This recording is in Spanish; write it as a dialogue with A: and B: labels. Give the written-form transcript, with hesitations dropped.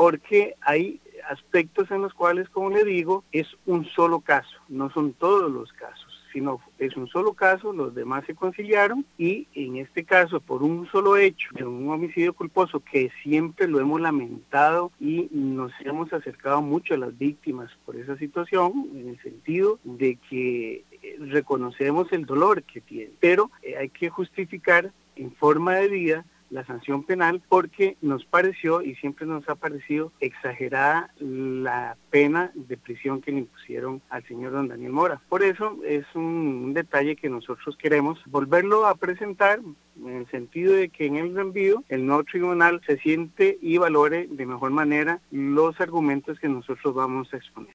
A: porque hay aspectos en los cuales, como le digo, es un solo caso, no son todos los casos, sino es un solo caso, los demás se conciliaron y en este caso por un solo hecho de un homicidio culposo que siempre lo hemos lamentado y nos hemos acercado mucho a las víctimas por esa situación, en el sentido de que reconocemos el dolor que tienen, pero hay que justificar en forma de vida la sanción penal porque nos pareció y siempre nos ha parecido exagerada la pena de prisión que le impusieron al señor don Daniel Mora. Por eso es un detalle que nosotros queremos volverlo a presentar en el sentido de que en el reenvío el nuevo tribunal se siente y valore de mejor manera los argumentos que nosotros vamos a exponer.